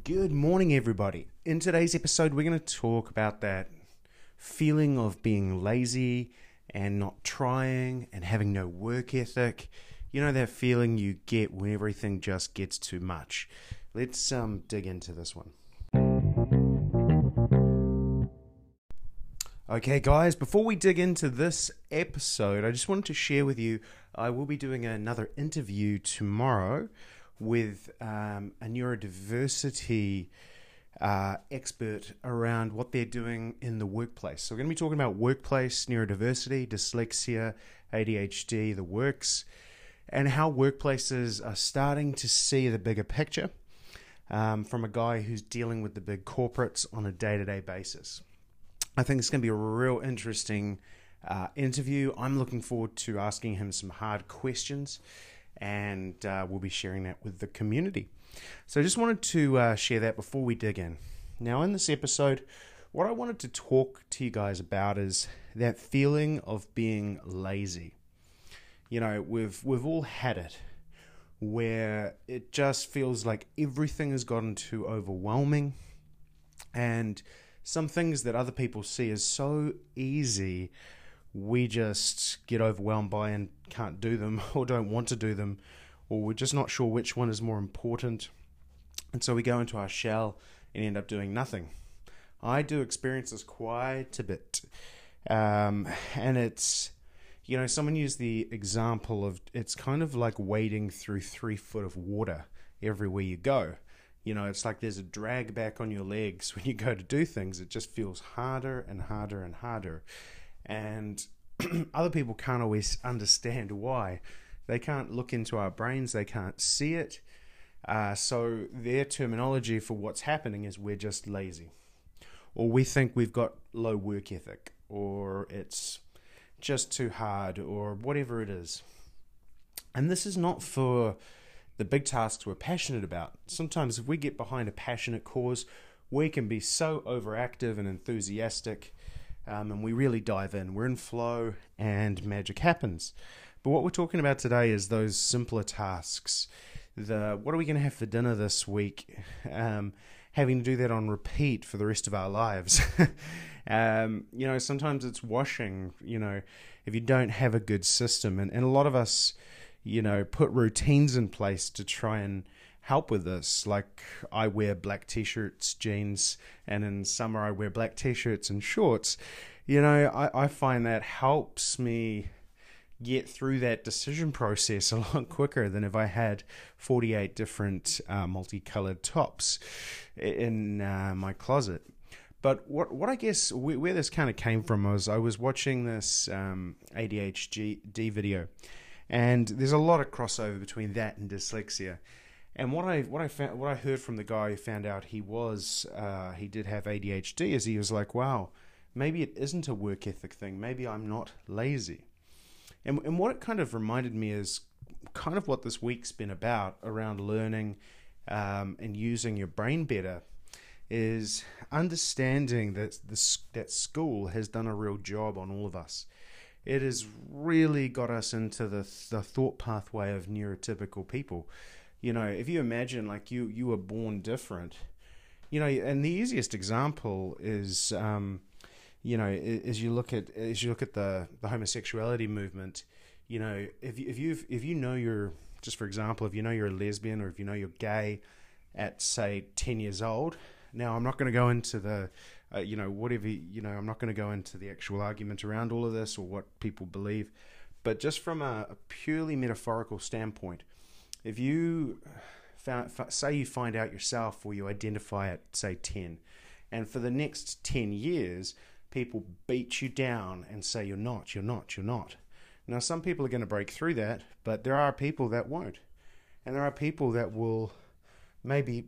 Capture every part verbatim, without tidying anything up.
Good morning, everybody. In today's episode, we're going to talk about that feeling of being lazy and not trying and having no work ethic. You know, that feeling you get when everything just gets too much. Let's um, dig into this one. Okay, guys, before we dig into this episode, I just wanted to share with you, I will be doing another interview tomorrow with um, a neurodiversity uh, expert around what they're doing in the workplace. So we're going to be talking about workplace neurodiversity, dyslexia, A D H D, the works, and how workplaces are starting to see the bigger picture um, from a guy who's dealing with the big corporates on a day-to-day basis. I think it's going to be a real interesting uh, interview. I'm looking forward to asking him some hard questions, and uh, we'll be sharing that with the community. So I just wanted to uh, share that before we dig in. Now, in this episode, what I wanted to talk to you guys about is that feeling of being lazy. You know, we've we've all had it, where it just feels like everything has gotten too overwhelming, and some things that other people see as so easy, we just get overwhelmed by and can't do them or don't want to do them, or we're just not sure which one is more important. And so we go into our shell and end up doing nothing. I do experience this quite a bit. Um, and it's, you know, someone used the example of it's kind of like wading through three foot of water everywhere you go. You know, it's like there's a drag back on your legs when you go to do things. It just feels harder and harder and harder. And other people can't always understand why. They can't look into our brains. They can't see it. Uh, so their terminology for what's happening is we're just lazy. Or we think we've got low work ethic. Or it's just too hard. Or whatever it is. And this is not for the big tasks we're passionate about. Sometimes if we get behind a passionate cause, we can be so overactive and enthusiastic, um, and we really dive in. We're in flow and magic happens. But what we're talking about today is those simpler tasks. The what are we going to have for dinner this week? Um, having to do that on repeat for the rest of our lives. um, you know, sometimes it's washing, you know, if you don't have a good system. And, and a lot of us, you know, put routines in place to try and help with this. Like I wear black t-shirts, jeans, and in summer I wear black t-shirts and shorts. You know, I, I find that helps me get through that decision process a lot quicker than if I had forty-eight different uh, multicolored tops in uh, my closet. But what what I guess where this kind of came from was I was watching this um, A D H D video. And there's a lot of crossover between that and dyslexia. And what I what I found, what I heard from the guy who found out he was uh, he did have A D H D is he was like, wow, maybe it isn't a work ethic thing. Maybe I'm not lazy. And and what it kind of reminded me is kind of what this week's been about around learning um, and using your brain better is understanding that this that school has done a real job on all of us. It has really got us into the the thought pathway of neurotypical people. You know, if you imagine like you, you were born different, you know, and the easiest example is, um, you know, as you look at as you look at the, the homosexuality movement, you know, if you, if you if you know you're just for example, if you know you're a lesbian or if you know you're gay at say ten years old. Now, I'm not going to go into the Uh, you know, whatever, you know, I'm not going to go into the actual argument around all of this or what people believe, but just from a, a purely metaphorical standpoint, if you found, say you find out yourself or you identify at, say, ten, and for the next ten years, people beat you down and say, you're not, you're not, you're not. Now, some people are going to break through that, but there are people that won't. And there are people that will maybe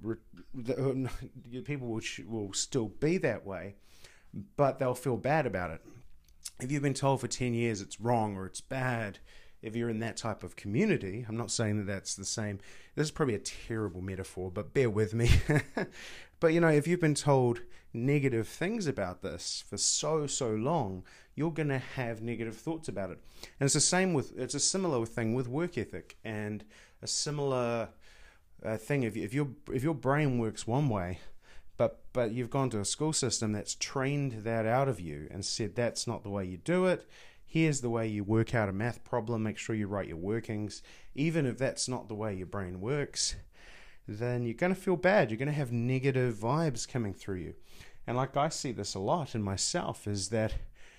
people will, will still be that way, but they'll feel bad about it. If you've been told for ten years it's wrong or it's bad, if you're in that type of community, I'm not saying that that's the same. This is probably a terrible metaphor, but bear with me. But, you know, if you've been told negative things about this for so, so long, you're going to have negative thoughts about it. And it's the same with, it's a similar thing with work ethic and a similar uh, thing. If, if, your, if your brain works one way, but, but you've gone to a school system that's trained that out of you and said that's not the way you do it, here's the way you work out a math problem, make sure you write your workings, even if that's not the way your brain works, then you're going to feel bad. You're going to have negative vibes coming through you. And like I see this a lot in myself, is that,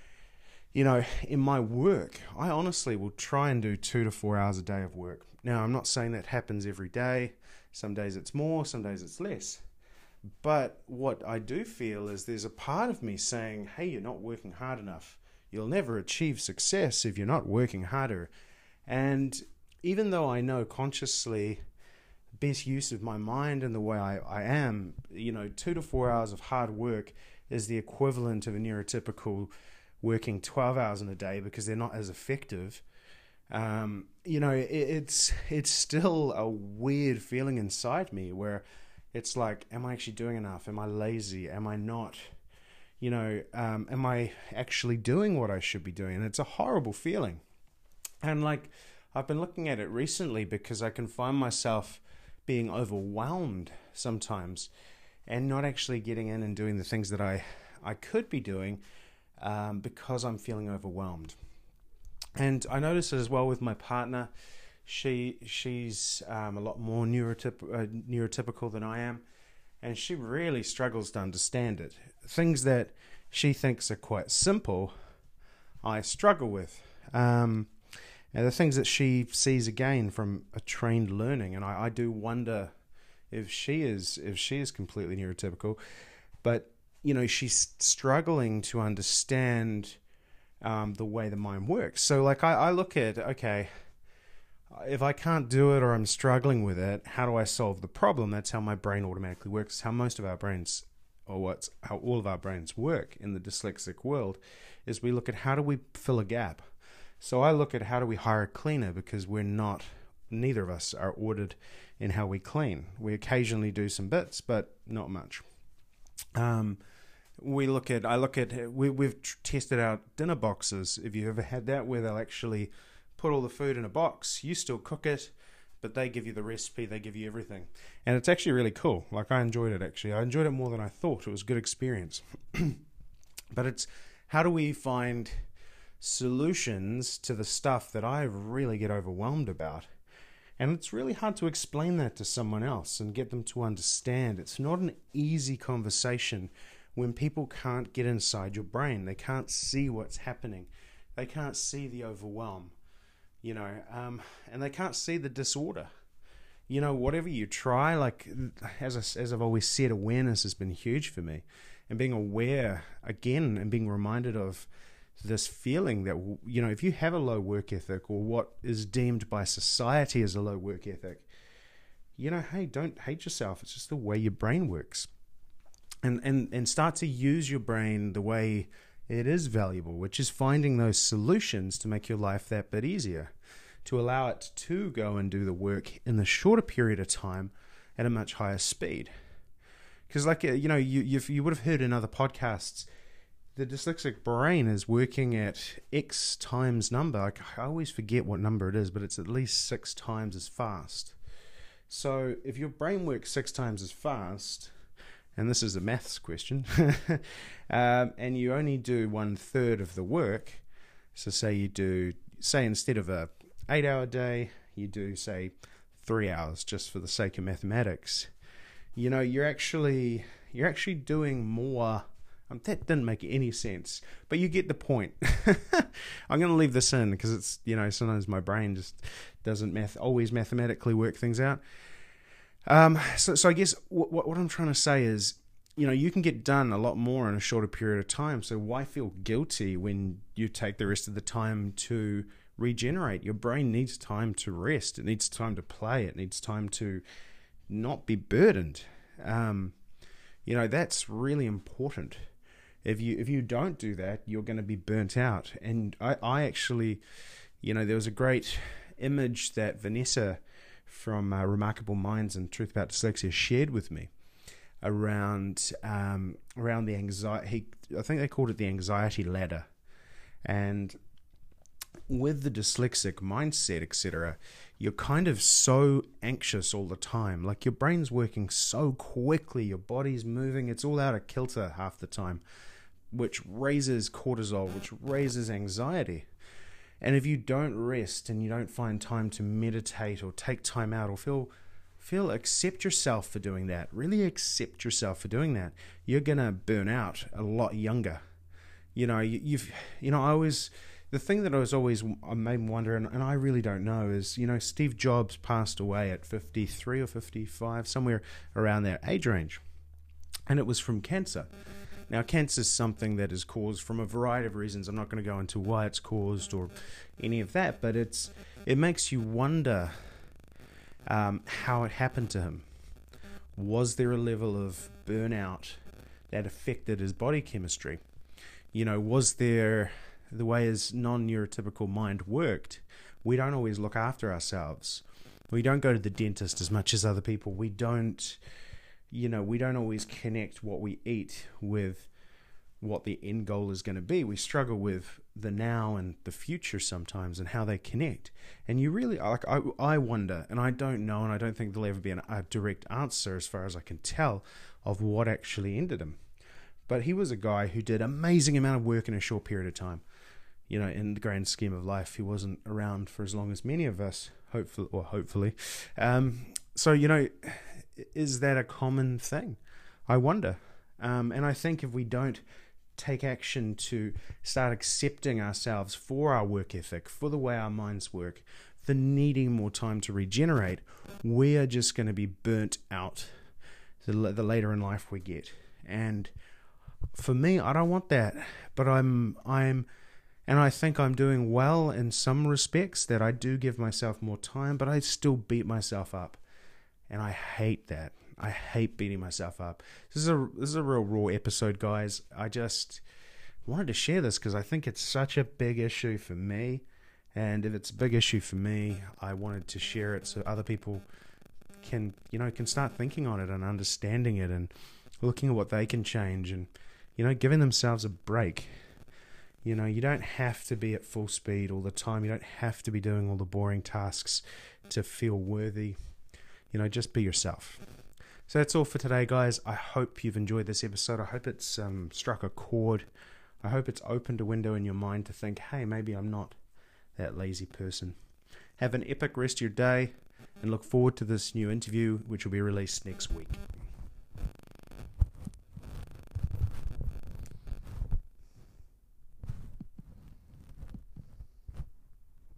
you know, in my work, I honestly will try and do two to four hours a day of work. Now, I'm not saying that happens every day. Some days it's more, some days it's less. But what I do feel is there's a part of me saying, hey, you're not working hard enough. You'll never achieve success if you're not working harder. And even though I know consciously best use of my mind and the way I, I am, you know, two to four hours of hard work is the equivalent of a neurotypical working twelve hours in a day because they're not as effective. Um, you know, it, it's it's still a weird feeling inside me where it's like, am I actually doing enough? Am I lazy? Am I not? You know, um, am I actually doing what I should be doing? And it's a horrible feeling. And like, I've been looking at it recently because I can find myself being overwhelmed sometimes and not actually getting in and doing the things that I, I could be doing um, because I'm feeling overwhelmed. And I notice it as well with my partner. She she's um, a lot more neurotyp- uh, neurotypical than I am, and she really struggles to understand it. Things that she thinks are quite simple, I struggle with. Um, and the things that she sees again from a trained learning, and I, I do wonder if she is if she is completely neurotypical. But you know, she's struggling to understand um, the way the mind works. So, like, I, I look at okay. If I can't do it or I'm struggling with it, how do I solve the problem? That's how my brain automatically works. How most of our brains, or what's how all of our brains work in the dyslexic world, is we look at how do we fill a gap. So I look at how do we hire a cleaner because we're not, neither of us are ordered in how we clean. We occasionally do some bits, but not much. Um, we look at, I look at, we, we've tr- tested out dinner boxes. If you've ever had that, where they'll actually put all the food in a box, you still cook it, but they give you the recipe, they give you everything. And it's actually really cool. Like, I enjoyed it, actually. I enjoyed it more than I thought. It was a good experience. But it's, how do we find solutions to the stuff that I really get overwhelmed about? And it's really hard to explain that to someone else and get them to understand. It's not an easy conversation when people can't get inside your brain. They can't see what's happening. They can't see the overwhelm. You know, um, and they can't see the disorder. You know, whatever you try, like, as, I, as I've always said, awareness has been huge for me. And being aware, again, and being reminded of this feeling that, you know, if you have a low work ethic or what is deemed by society as a low work ethic, you know, hey, don't hate yourself. It's just the way your brain works. And, and, and start to use your brain the way it is valuable, which is finding those solutions to make your life that bit easier, to allow it to go and do the work in the shorter period of time at a much higher speed. Because, like, you know, you you've, you would have heard in other podcasts, the dyslexic brain is working at X times number. Like, I always forget what number it is, but it's at least six times as fast. So if your brain works six times as fast, and this is a maths question, um, and you only do one third of the work, so say you do, say instead of a eight hour day, you do, say, three hours just for the sake of mathematics, you know, you're actually, you're actually doing more. Um, that didn't make any sense, but you get the point. I'm going to leave this in because it's, you know, sometimes my brain just doesn't math always mathematically work things out. Um, so, so I guess what, what I'm trying to say is, you know, you can get done a lot more in a shorter period of time. So why feel guilty when you take the rest of the time to regenerate? Your brain needs time to rest. It needs time to play. It needs time to not be burdened. Um, you know, that's really important. If you if you don't do that, you're going to be burnt out. And I, I actually, you know, there was a great image that Vanessa from uh, Remarkable Minds and Truth About Dyslexia shared with me around um, around the anxiety. I think they called it the anxiety ladder, and with the dyslexic mindset, et cetera, you're kind of so anxious all the time. Like your brain's working so quickly, your body's moving, it's all out of kilter half the time, which raises cortisol, which raises anxiety. And if you don't rest and you don't find time to meditate or take time out or feel feel accept yourself for doing that, really accept yourself for doing that, you're gonna burn out a lot younger. You know, you, you've you know, I always the thing that I was always I made me wonder, and, and I really don't know, is, you know, Steve Jobs passed away at fifty-three or fifty-five, somewhere around that age range, and it was from cancer. Now, cancer is something that is caused from a variety of reasons. I'm not going to go into why it's caused or any of that, but it's it makes you wonder um, how it happened to him. Was there a level of burnout that affected his body chemistry? You know, was there, the way his non-neurotypical mind worked, we don't always look after ourselves. We don't go to the dentist as much as other people. We don't... You know, we don't always connect what we eat with what the end goal is going to be. We struggle with the now and the future sometimes and how they connect. And you really, like, I, I wonder, and I don't know, and I don't think there'll ever be an, a direct answer as far as I can tell of what actually ended him. But he was a guy who did an amazing amount of work in a short period of time. You know, in the grand scheme of life, he wasn't around for as long as many of us, hopefully, or hopefully. Um, so, you know, is that a common thing? I wonder. Um, and I think if we don't take action to start accepting ourselves for our work ethic, for the way our minds work, for needing more time to regenerate, we are just going to be burnt out the, the later in life we get. And for me, I don't want that. But I'm, I'm, and I think I'm doing well in some respects, that I do give myself more time, but I still beat myself up. And I hate that. I hate beating myself up. This is a this is a real raw episode, guys. I just wanted to share this because I think it's such a big issue for me. And if it's a big issue for me, I wanted to share it so other people can, you know, can start thinking on it and understanding it and looking at what they can change and, you know, giving themselves a break. You know, you don't have to be at full speed all the time. You don't have to be doing all the boring tasks to feel worthy. You know, just be yourself. So that's all for today, guys. I hope you've enjoyed this episode. I hope it's um, struck a chord. I hope it's opened a window in your mind to think, hey, maybe I'm not that lazy person. Have an epic rest of your day and look forward to this new interview, which will be released next week.